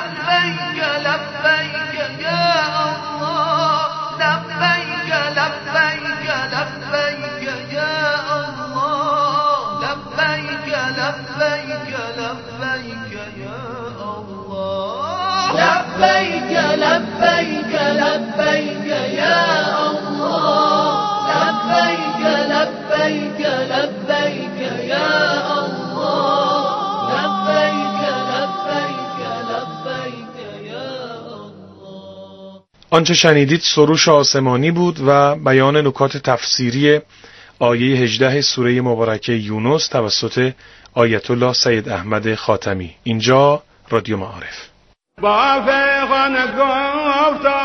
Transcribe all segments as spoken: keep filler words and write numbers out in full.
لبیک لبیک یا الله لبیک لبیک لبیک یا الله لبیک لبیک لبیک یا الله لبیک لبیک لبیک یا الله لبیک لبیک لبیک یا الله لبیک لبیک لبیک یا الله. آنچه شنیدید سروش آسمانی بود و بیان نکات تفسیری آیه هجده سوره مبارکه یونس توسط آیت الله سید احمد خاتمی. اینجا رادیو معارف. با فیغان گفتا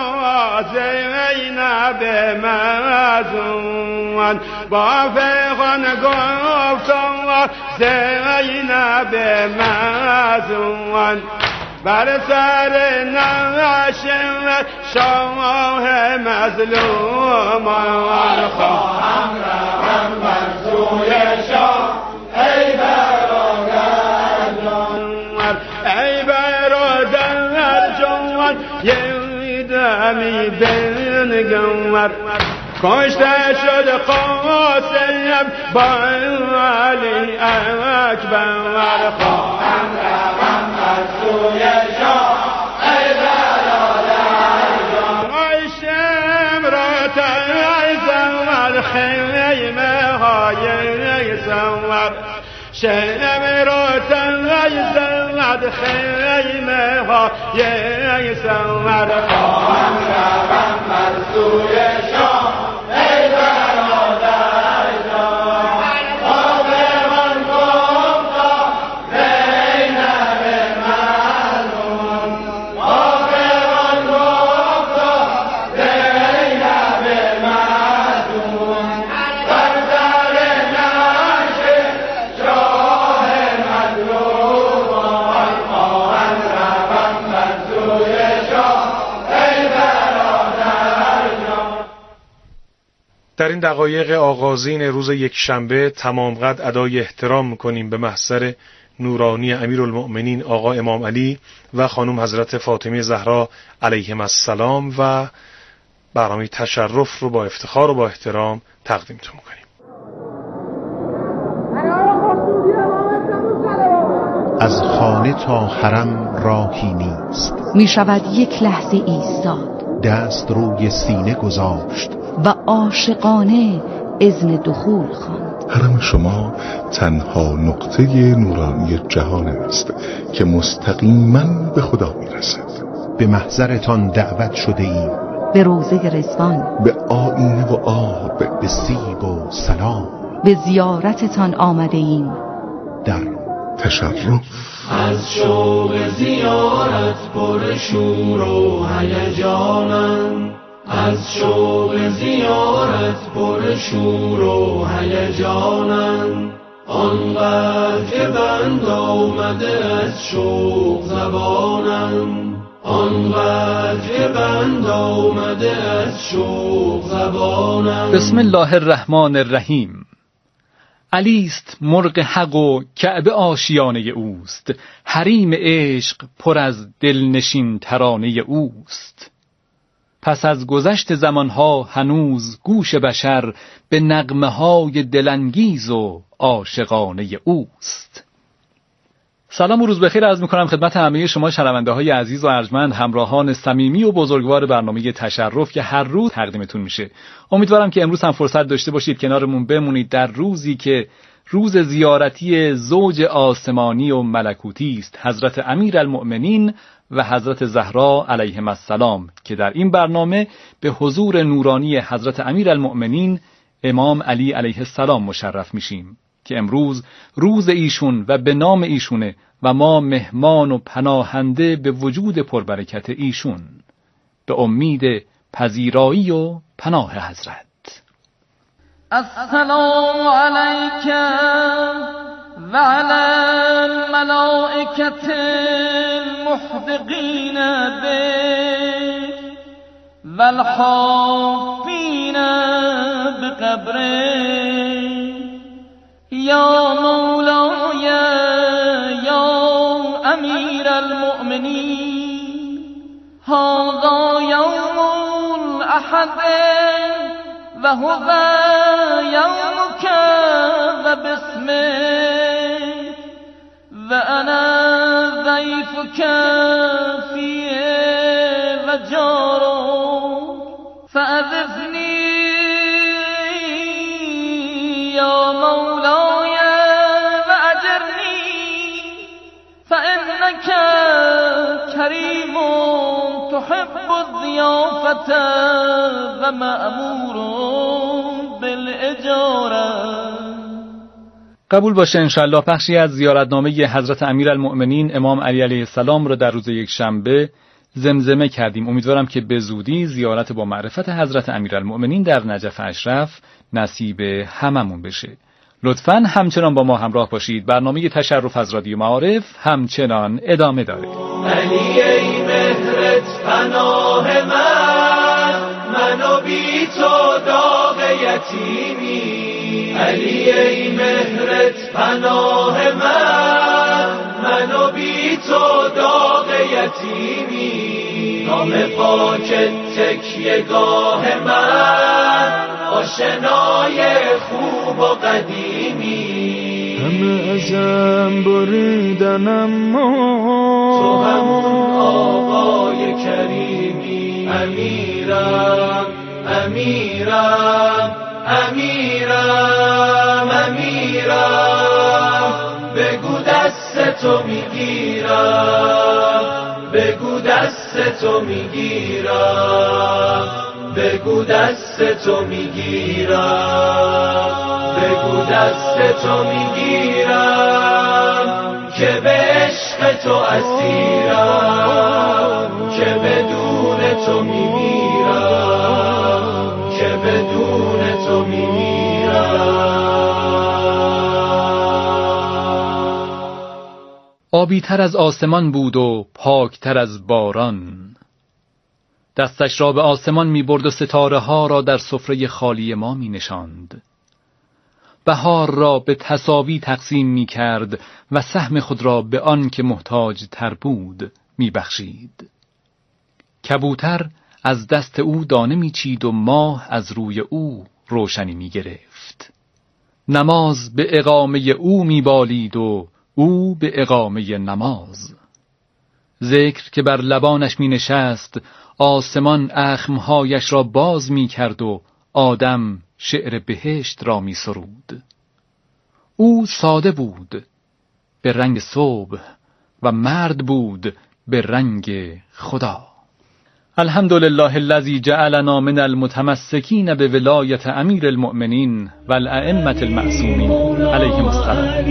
زینب مزون با فیغان گفتا زینب مزون بر سر نشم شاه مظلوم خواهم روم بر سوی شاه ای برادر جان ای برادر جان یه دمی بنگمر کشته شد قاسم با علی اکبر خواهم روم بر سوی شاه ای برادر جان ای شمرات ای زمر خیمه های زمر شمرات ای زمر خیمه های زمر خواهم روم بر سوی شاه ای برادر جان آبران گفتا زینب مظلوم آبران گفتا زینب مظلوم بر سر نعش شاه مظلوم خواهم روم بر سوی شاه ای برادر جان. در این دقایق آغازین روز یک شنبه تمام قد ادای احترام می‌کنیم به محضر نورانی امیرالمؤمنین آقا امام علی و خانم حضرت فاطمه زهرا علیهم السلام و برنامه تشرف رو با افتخار و با احترام تقدیمتون می‌کنیم. از خانه تا حرم راهی نیست، می شود یک لحظه ایستاد، دست روی سینه گذاشت و عاشقانه اذن دخول خواند. حرم شما تنها نقطه نورانی جهان است که مستقیما به خدا میرسد. به محضرتان دعوت شده ایم، به روضه رضوان، به آینه و آب، به سیب و سلام، به زیارتتان آمده ایم. در تشرف از شوق زیارت پر شور و هیجانم از شوق زیارت پر شور و هیجانم آنقدر که بند آمده از شوق زبانم آنقدر که بند آمده از شوق زبانم. بسم الله الرحمن الرحیم. علیست مرغ حق و کعبه آشیانه اوست، حریم عشق پر از دلنشین ترانه اوست. پس از گذشت زمانها هنوز گوش بشر به نغمه های دلانگیز و عاشقانه اوست. سلام و روز بخیر عرض می‌کنم خدمت همه شما شنونده های عزیز و ارجمند، همراهان صمیمی و بزرگوار برنامه تشرف که هر روز تقدیمتون میشه. امیدوارم که امروز هم فرصت داشته باشید کنارمون بمونید در روزی که روز زیارتی زوج آسمانی و ملکوتی است، حضرت امیرالمؤمنین و حضرت زهرا علیهم السلام، که در این برنامه به حضور نورانی حضرت امیرالمؤمنین امام علی علیه السلام مشرف میشیم که امروز روز ایشون و به نام ایشونه و ما مهمان و پناهنده به وجود پربرکت ایشون، به امید پذیرایی و پناه حضرت. السلام علیک و علی الملائکة المحدقین بک و الحافین بقبرک یا مولای یا امیر المؤمنین هذا يوم الأحد وهو يومك وباسمك وأنا ضيفك فيه وجارك فأغثني يا مولاي وأجرني فإنك كريم تحب الضيافة ومأمور بالإجارة. قبول باشه انشالله بخشی از زیارتنامه حضرت امیرالمؤمنین امام علی علیه السلام را در روز یک شنبه زمزمه کردیم. امیدوارم که به زودی زیارت با معرفت حضرت امیرالمؤمنین در نجف اشرف نصیب هممون بشه. لطفاً همچنان با ما همراه باشید. برنامه تشرف از رادیو معارف همچنان ادامه داره. علی ای مهرت پناه من، منو بی تو داغ یتیمی. علی ای مهرت پناه من، منو بی تو داغ یتیمی. نام پاکت تکیه گاه من، آشنای خوب و قدیمی. همه ازم بریدن اما تو همون آقای کریمی. امیرم امیرم امیرم امیرم، بگو دست تو میگیرم، بگو دست تو میگیرم، بگو دست تو میگیرم، بگو دست تو میگیرم، که به عشق تو اسیرم، که بدون تو میمیرم، که بدون تو میمیرم. آبی تر از آسمان بود و پاک تر از باران، دستش را به آسمان می برد و ستاره ها را در سفره خالی ما می نشاند. بهار را به تساوی تقسیم می کرد و سهم خود را به آن که محتاج تر بود می بخشید. کبوتر از دست او دانه می چید و ماه از روی او روشنی می گرفت. نماز به اقامه او می بالید و او به اقامه نماز. ذکر که بر لبانش می نشست، آسمان اخمهایش را باز می کرد و آدم شعر بهشت را می سرود. او ساده بود به رنگ صبح و مرد بود به رنگ خدا. الحمدلله الذی جعلنا من المتمسکین به ولایت امیر المؤمنین و الائمة المعصومین علیهم السلام.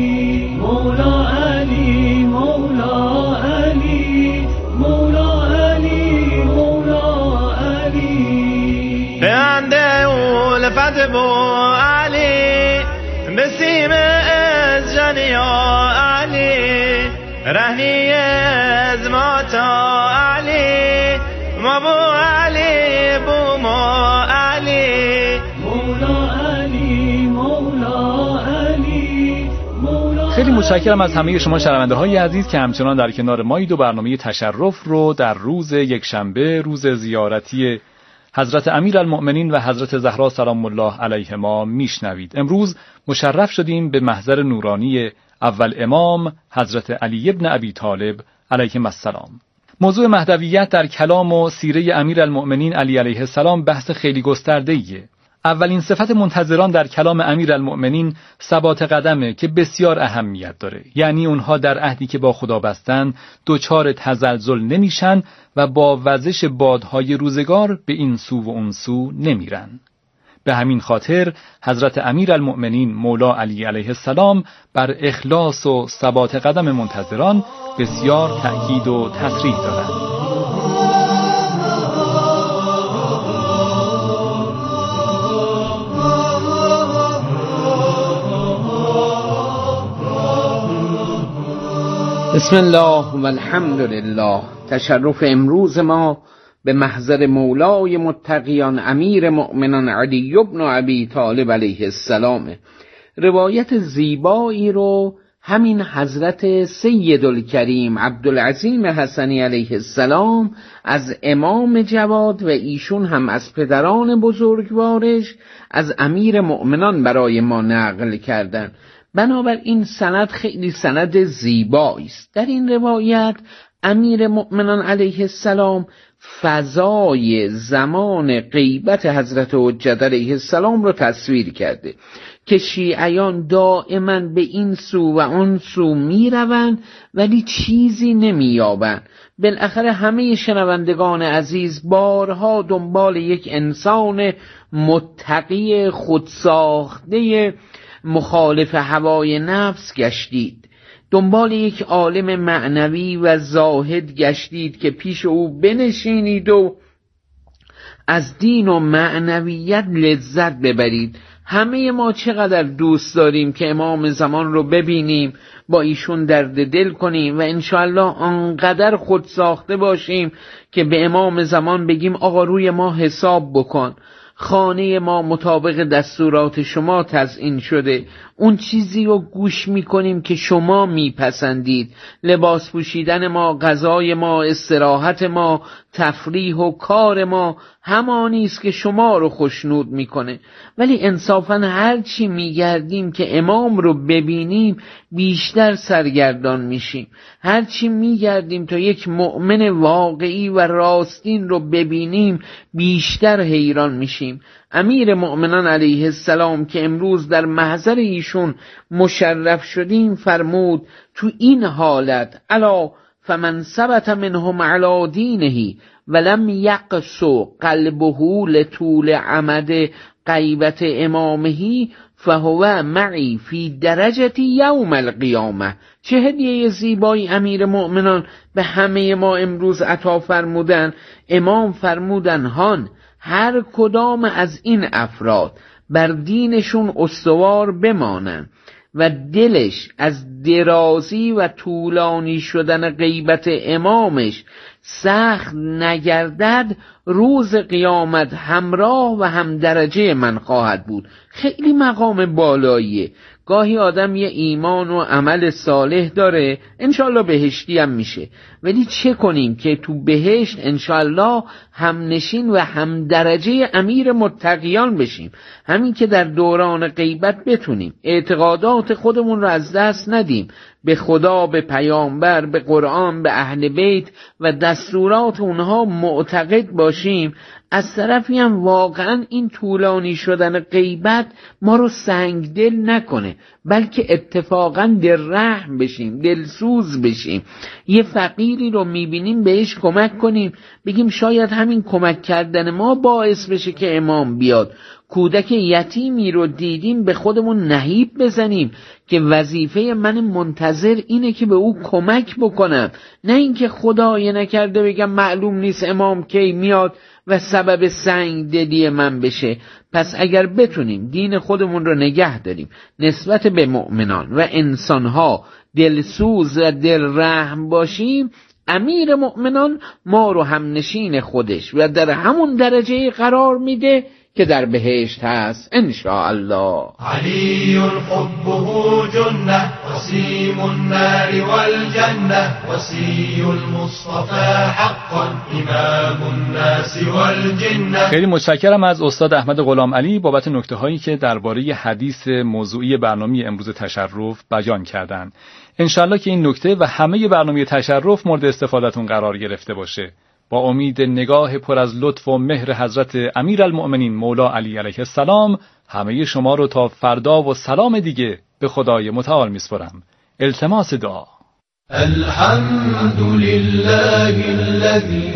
مولا علی مولا علی مولا علی مولا علی، به انده اولفت بو علی، به سیم از جنیا علی، رهی از ما تا علی، ما بو علی بو ما علی. مولا علی مولا علی مولا. خیلی متشکرم از همه شما شنونده های عزیز که همچنان در کنار مایید و برنامه تشرف رو در روز یک شنبه، روز زیارتی حضرت امیرالمؤمنین و حضرت زهرا سلام الله علیهما میشنوید. امروز مشرف شدیم به محضر نورانی اول امام حضرت علی ابن ابی طالب علیهم السلام. موضوع مهدویت در کلام و سیره امیرالمؤمنین علی علیه السلام بحث خیلی گسترده‌ایه. اولین صفت منتظران در کلام امیرالمؤمنین ثبات قدمه که بسیار اهمیت داره. یعنی اونها در عهدی که با خدا بستن دوچار تزلزل نمیشن و با وزش بادهای روزگار به این سو و اون سو نمیرن. به همین خاطر حضرت امیرالمؤمنین مولا علی علیه السلام بر اخلاص و ثبات قدم منتظران بسیار تأکید و تصریح دارند. بسم الله و الحمد لله. تشرف امروز ما به محضر مولای متقیان امیر مؤمنان علی ابن ابی طالب علیه السلام. روایت زیبایی رو همین حضرت سیدالکریم عبدالعظیم حسنی علیه السلام از امام جواد و ایشون هم از پدران بزرگوارش از امیر مؤمنان برای ما نقل کردند. بنابراین سند خیلی سند زیبایی است. در این روایت امیر مؤمنان علیه السلام فضای زمان غیبت حضرت حجت علیه السلام رو تصویر کرده که شیعیان دائما به این سو و آن سو می روند ولی چیزی نمی یابند. بالاخره همه شنوندگان عزیز بارها دنبال یک انسان متقی خودساخته مخالف هوای نفس گشتید، دنبال یک عالم معنوی و زاهد گشتید که پیش او بنشینید و از دین و معنویت لذت ببرید. همه ما چقدر دوست داریم که امام زمان رو ببینیم، با ایشون درد دل کنیم و انشاءالله آنقدر خود ساخته باشیم که به امام زمان بگیم آقا روی ما حساب بکن، خانه ما مطابق دستورات شما تزیین شده، اون چیزی رو گوش میکنیم که شما میپسندید، لباس پوشیدن ما، غذای ما، استراحت ما، تفریح و کار ما همانی است که شما رو خوشنود میکنه. ولی انصافاً هر چی میگردیم که امام رو ببینیم بیشتر سرگردان میشیم، هر چی میگردیم تا یک مؤمن واقعی و راستین رو ببینیم بیشتر حیران میشیم. امیر مؤمنان علیه السلام که امروز در محضر ایشون مشرف شدیم فرمود تو این حالت الا فمن ثبت منهم علی دینه ولم یقص قلبه لطول عمد غیبت امامه فهو معی فی درجه یوم القیامه. چه هدیه زیبایی امیر مؤمنان به همه ما امروز عطا فرمودن. امام فرمودن هان هر کدام از این افراد بر دینشون استوار بمانن و دلش از درازی و طولانی شدن غیبت امامش سخت نگردد، روز قیامت همراه و هم درجه من خواهد بود. خیلی مقام بالاییه. گاهی آدم یه ایمان و عمل صالح داره انشالله بهشتی هم میشه، ولی چه کنیم که تو بهشت انشالله هم نشین و هم درجه امیر متقیان بشیم، همین که در دوران غیبت بتونیم اعتقادات خودمون رو از دست ندیم، به خدا، به پیامبر، به قرآن، به اهل بیت و دستورات اونها معتقد باشیم. از طرفی هم واقعا این طولانی شدن غیبت ما رو سنگدل نکنه، بلکه اتفاقا دل رحم بشیم، دلسوز بشیم. یه فقیری رو میبینیم بهش کمک کنیم، بگیم شاید همین کمک کردن ما باعث بشه که امام بیاد. کودک یتیمی رو دیدیم به خودمون نهیب بزنیم که وظیفه من منتظر اینه که به او کمک بکنم، نه اینکه خدای نکرده بگم معلوم نیست امام کی میاد و سبب سنگ دلی من بشه. پس اگر بتونیم دین خودمون رو نگه داریم، نسبت به مؤمنان و انسانها دلسوز و دل رحم باشیم، امیر مؤمنان ما رو هم نشین خودش و در همون درجه قرار میده که در بهشت هست انشاءالله. علی حبه جنه وسیم النار والجنه وسی المصطفى حقا امام الناس والجنه. خیلی متشکرم از استاد احمد غلام علی بابت نکته هایی که درباره حدیث موضوعی برنامه امروز تشرف بیان کردند. انشالله که این نکته و همه برنامه تشرف مورد استفادهتون قرار گرفته باشه. با امید نگاه پر از لطف و مهر حضرت امیرالمؤمنین مولا علی علیه السلام همه شما رو تا فردا و سلام دیگه به خدای متعال میسپارم. التماس دعا. الحمد لله الذي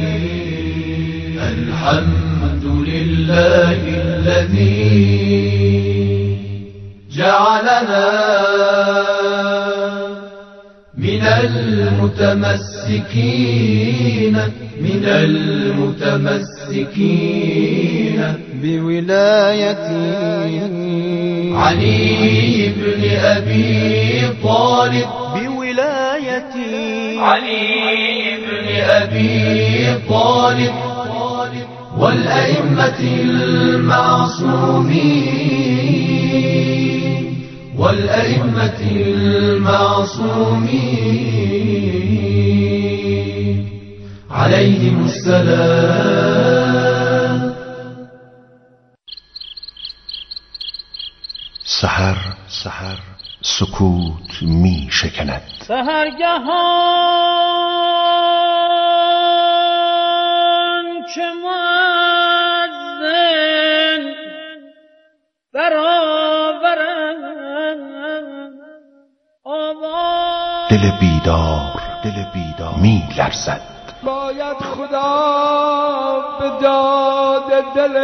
الحمد لله الذي جعلنا من المتمسكين من المتمسكين بولايتي علي بن أبي طالب بولايتي علي بن أبي طالب والأئمة المعصومين والأئمة المعصومين عليهم السلام. سحر سحر سکوت می شکند، سحرگهان چه مؤذن برآورد آواز، دل بیدار دل بیدار می لرزد. باید خدا به داد دل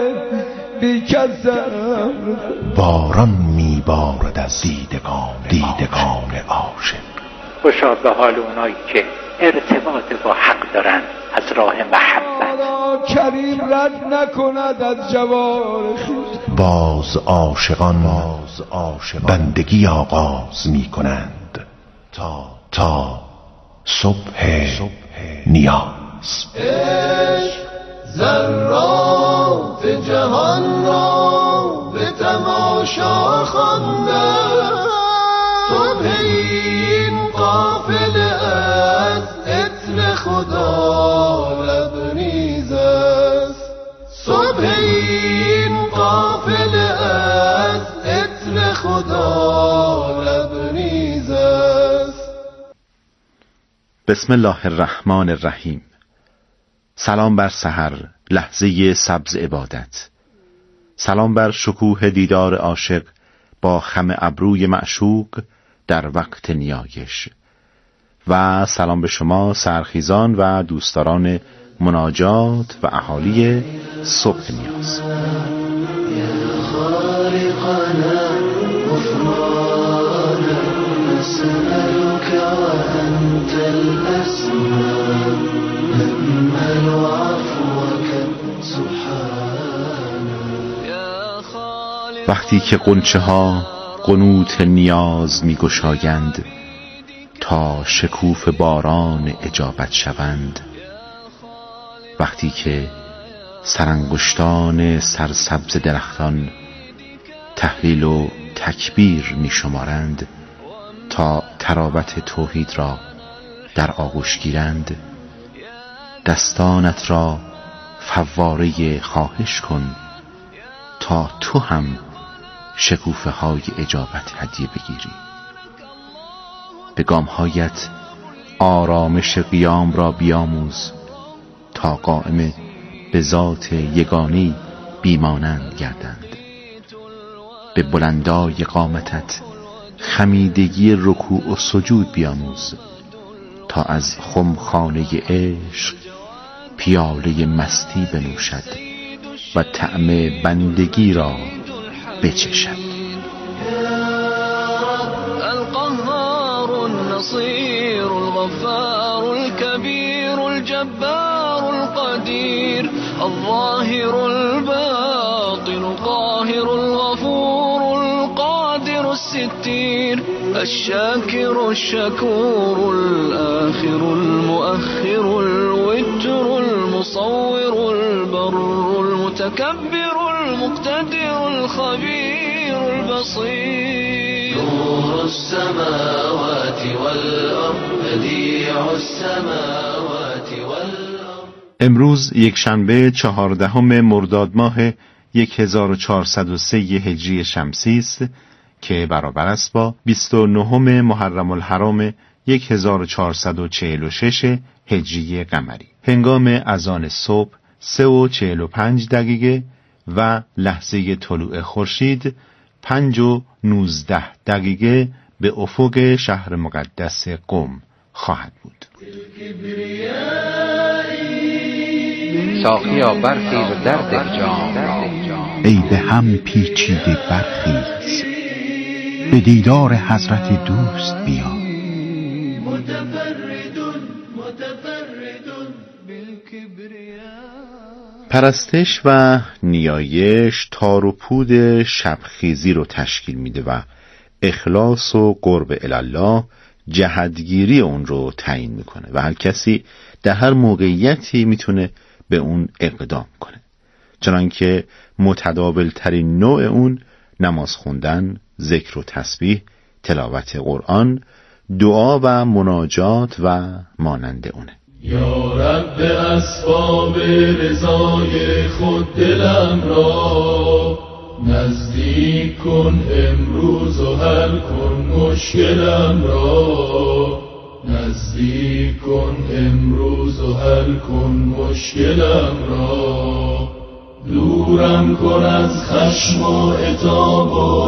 بیکسم، باران می بارد از دیدگان دیدگان عاشق. خوشا به حال اونایی که ارتباط با حق دارن از راه محبت. کریم رد نکند از جوار خویش. باز عاشقان باز عاشقان بندگی آغاز می کنند تا تا صبح نیاز. عشق ذرات جهان را به تماشا خوانده، صبح این قافله از عطر خدا لبریز است، صبح این قافله از عطر خدا لبریز است. بسم الله الرحمن الرحیم. سلام بر سحر، لحظه سبز عبادت. سلام بر شکوه دیدار عاشق با خم ابروی معشوق در وقت نیایش. و سلام به شما سرخیزان و دوستداران مناجات و اهالی صبح نیاز. وقتی که غنچه ها قنوت نیاز می گشایند تا شکوف باران اجابت شوند، وقتی که سرانگشتان سرسبز درختان تهلیل و تکبیر می شمارند تا تراوت توحید را در آغوش گیرند، دستانت را فواره خواهش کن تا تو هم شکوفه های اجابت هدیه بگیری. به گامهایت آرامش قیام را بیاموز تا قائم به ذات یگانی بیمانند گردند. به بلندای قامتت خمیدگی رکوع و سجود بیاموز تا از خمخانه عشق پیاله مستی بنوشد و طعم بندگی را بچشد. القهار النصير الغفار الكبير الجبار القدير الظاهر الباطن القاهر الغفور القادر الستير الشاكر الشكور الآخر المؤخر الوتر المصور البر المتكبر المقتدر الخبير البصير نور السماوات والأرض بديع السماوات والأرض. امروز یک شنبه چهاردهم مرداد ماه هزار و چهارصد و سه هجری شمسی است که برابر است با بیست و نهم محرم الحرام هزار و چهارصد و چهل و شش هجری قمری. هنگام اذان صبح سه و چهل و پنج دقیقه و لحظه طلوع خورشید پنج و نوزده دقیقه به افق شهر مقدس قم خواهد بود. ساقیا برخیز و در ده جام، ای به هم پیچیده برخیز، به دیدار حضرت دوست بیا. پرستش و نیایش تار و پود شبخیزی رو تشکیل میده و اخلاص و قرب الله جهتگیری اون رو تعیین میکنه و هر کسی در هر موقعیتی میتونه به اون اقدام کنه، چنانکه متداول ترین نوع اون نماز خوندن، ذکر و تسبیح، تلاوت قرآن، دعا و مناجات و مانند اونه. یا رب اسباب رضای خود دلم را نزدیک کن امروز و حل کن مشکلم را، نزدیک کن امروز و حل کن مشکلم را، دورم کن از خشم و عتاب و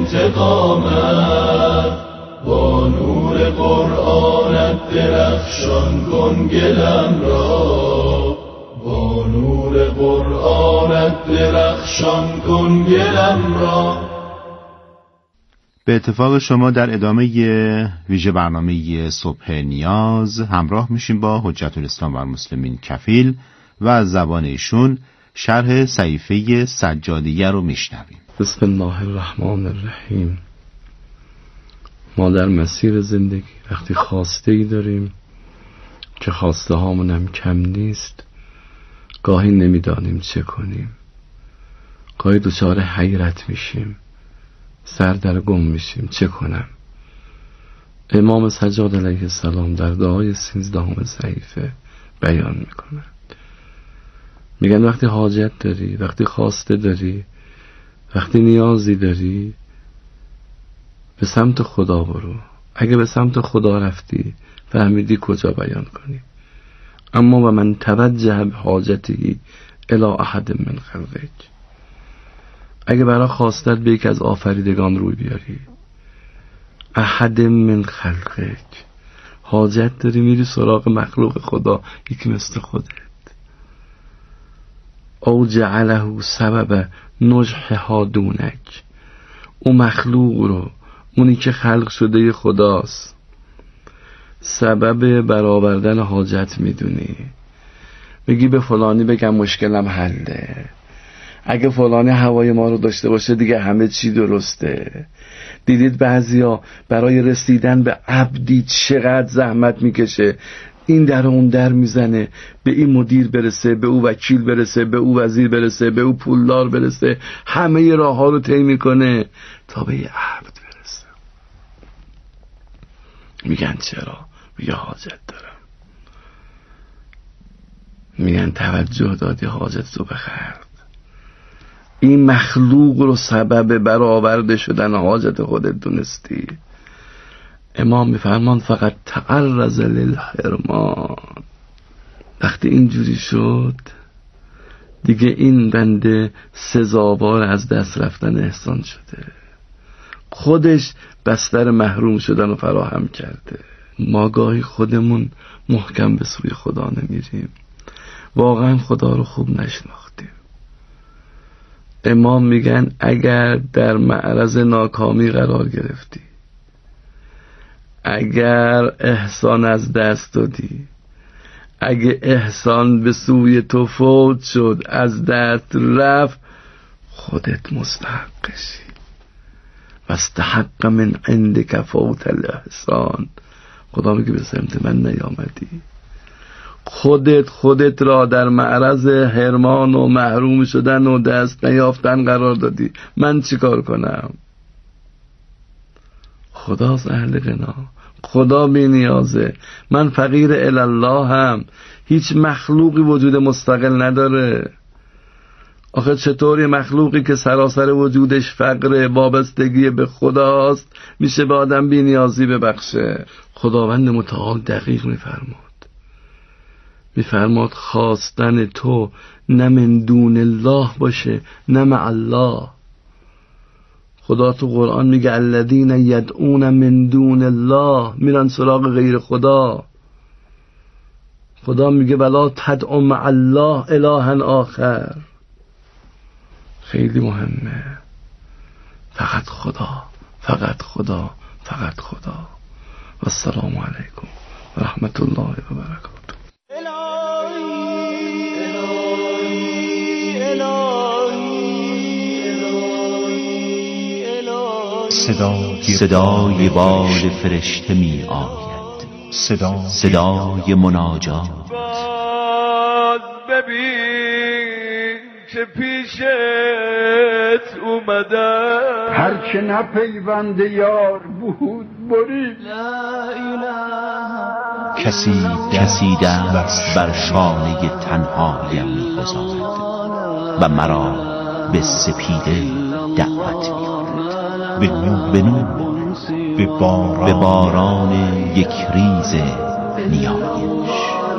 انتقامت، با نور قرآنت درخشان کن گلم را، با نور قرآنت درخشان کن گلم را. به اتفاق شما در ادامه ویژه برنامه صبح نیاز همراه میشیم با حجت الاسلام و المسلمین کفیل و از زبان ایشون شرح صحیفه سجادیه رو میشنویم. بسم الله الرحمن الرحیم. ما در مسیر زندگی وقتی خواسته ای داریم که خواسته هامون هم کم نیست، گاهی نمیدانیم چه کنیم، گاهی دچار حیرت میشیم، سر در گم میشیم چه کنم. امام سجاد علیه السلام در دعای سیزدهم صحیفه بیان میکنند، میگن وقتی حاجت داری، وقتی خواسته داری، وقتی نیازی داری، به سمت خدا برو. اگه به سمت خدا رفتی فهمیدی کجا بیان کنی. اما و من توجه به حاجتی الی احد من خلقک، اگه برای خواستت به یک از آفریدگان روی بیاری، احد من خلقک، حاجت داری میری سراغ مخلوق خدا، یکی مثل خودت، او جعله سبب نجحها دونک، اون مخلوق رو، اونی که خلق شده خداست، سبب برآوردن حاجت میدونی، بگی به فلانی بگم مشکلم حله، اگه فلانی هوای ما رو داشته باشه دیگه همه چی درسته. دیدید بعضیا برای رسیدن به عبدی چقدر زحمت میکشه، این در اون در میزنه، به این مدیر برسه، به او وکیل برسه، به او وزیر برسه، به او پولدار برسه، همه راه ها رو طی میکنه تا به یه عبد برسه. میگن چرا؟ میگه حاجت دارم. میگن توجه دادی حاجت رو بخرد. این مخلوق رو سبب برآورده شدن حاجت خودت دونستی. امام میفرمان فقط تعرض للحرمان. وقتی اینجوری شد دیگه این بنده سزاوار از دست رفتن احسان شده، خودش بستر محروم شدن رو فراهم کرده. ما گاهی خودمون محکم به سوی خدا نمیریم، واقعا خدا رو خوب نشناختیم. امام میگن اگر در معرض ناکامی قرار گرفتی، اگر احسان از دست دادی، اگه احسان به سوی تو فوت شد، از دست رفت، خودت مستحقشی. واستحق من عندک فوت الاحسان. خدا میگه به سمت من نیامدی، خودت خودت را در معرض حرمان و محروم شدن و دست نیافتن قرار دادی. من چیکار کنم؟ خداست اهل غنا، خدا بی نیازه. من فقیر الله هم. هیچ مخلوقی وجود مستقل نداره. آخه چطوری مخلوقی که سراسر وجودش فقر وابستگی به خداست میشه به آدم بی نیازی ببخشه؟ خداوند متعال دقیق میفرماد، میفرماد خواستن تو نه من دون الله باشه نه مع الله. خدا تو قرآن میگه الذین یدعون من دون الله، میرن سراغ غیر خدا. خدا میگه ولا تدع مع الله الها آخر. خیلی مهمه. فقط خدا، فقط خدا، فقط خدا. و السلام علیکم و رحمت الله و برکاته. صدای, صدای بال فرشته می آید، صدای, صدای مناجات. ببین که پیشت اومدم، هر که نه پیوند یار بود برید. کسی کسی دست بر شانه تنهایم می‌گذارد و مرا به سپیده دعوت می‌کند، به نور به نور، به باران, به باران یک ریز نیایش.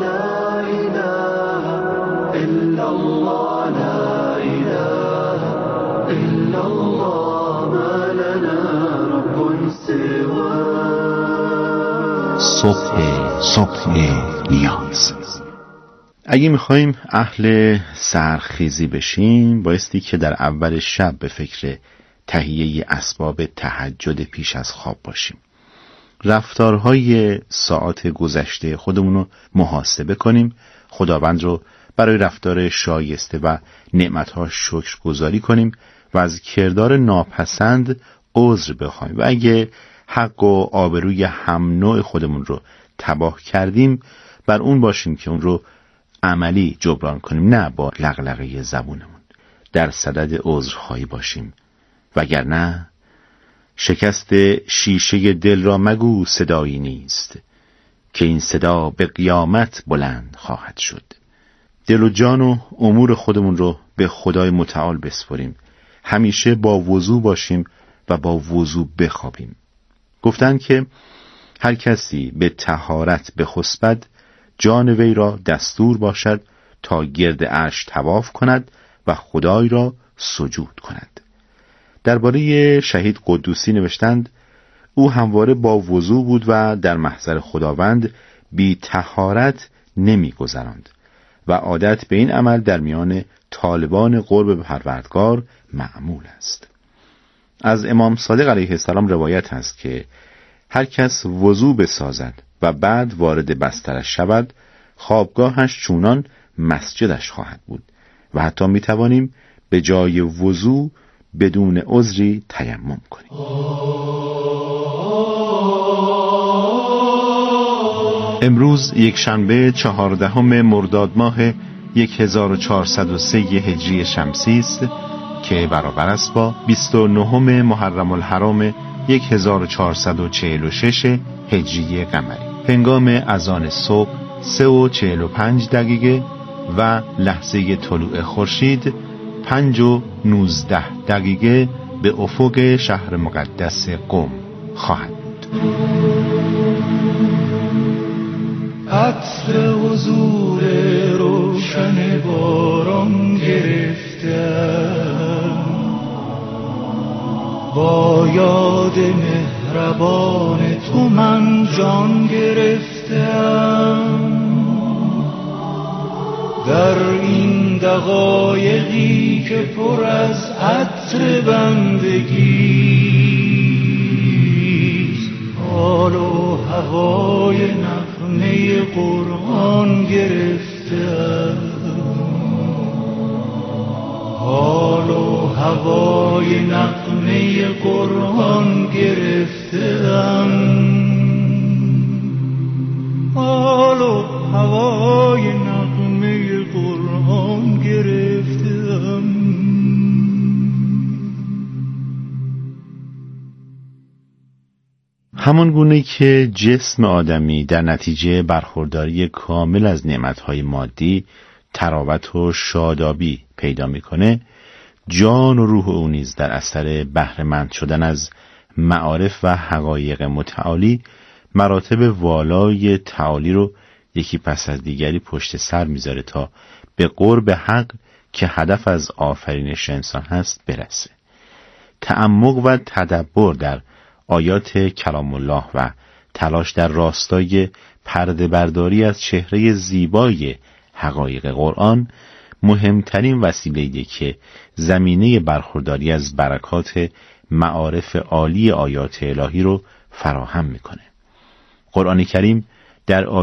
صبح صبح نیاز. اگه میخوایم اهل سرخیزی بشیم، بایستی که در اول شب به فکر تهیه اسباب تهجد پیش از خواب باشیم. رفتارهای ساعات گذشته خودمون رو محاسبه کنیم، خداوند رو برای رفتار شایسته و نعمت‌ها شکرگزاری کنیم و از کردار ناپسند عذر بخوایم و اگه حق و آبروی هم نوع خودمون رو تباه کردیم، بر اون باشیم که اون رو عملی جبران کنیم، نه با لغلغه زبونمون. در صدد عذرخواهی باشیم، وگرنه شکست شیشه دل را مگو صدایی نیست، که این صدا به قیامت بلند خواهد شد. دل و جان و امور خودمون رو به خدای متعال بسپاریم، همیشه با وضو باشیم و با وضو بخوابیم. گفتند که هر کسی به طهارت بخسبد، جان وی را دستور باشد تا گرد عرش طواف کند و خدای را سجود کند. درباره شهید قدوسی نوشتند او همواره با وضو بود و در محضر خداوند بی طهارت نمی گذراند و عادت به این عمل در میان طالبان قرب به پروردگار معمول است. از امام صادق علیه السلام روایت است که هر کس وضو بسازد و بعد وارد بسترش شود، خوابگاهش چونان مسجدش خواهد بود و حتی می توانیم به جای وضو بدون عذری تیمم کنیم. امروز یک شنبه چهاردهم مرداد ماه هزار و چهارصد و سه هجری شمسی است که برابر است با بیست و نهم محرم الحرام هزار و چهارصد و چهل و شش هجری قمری. هنگام اذان صبح سه و چهل و پنج دقیقه و لحظه طلوع خورشید پنج و نوزده دقیقه به افق شهر مقدس قم خواهد بود. عطر حضور روشن باران گرفتم، با یاد مهربان تو من جان گرفتم. در این دقایقی که پر از عطر بندگیست، حال و هوای نغمه قرآن گرفتم. حال و هوای نغمه قرآن گرفتم. حال و هوای نغمه قرآن گرفتم. همان گونه که جسم آدمی در نتیجه برخورداری کامل از نعمتهای مادی تراوت و شادابی پیدا میکنه، جان و روح او نیز در اثر بهره‌مند شدن از معارف و حقایق متعالی مراتب والای تعالی رو یکی پس از دیگری پشت سر میذاره تا به قرب حق که هدف از آفرینش انسان هست برسه. تعمق و تدبر در آیات کلام الله و تلاش در راستای پرده برداری از چهره زیبای حقایق قرآن مهمترین وسیله‌ایه که زمینه برخورداری از برکات معارف عالی آیات الهی رو فراهم میکنه. قرآن کریم در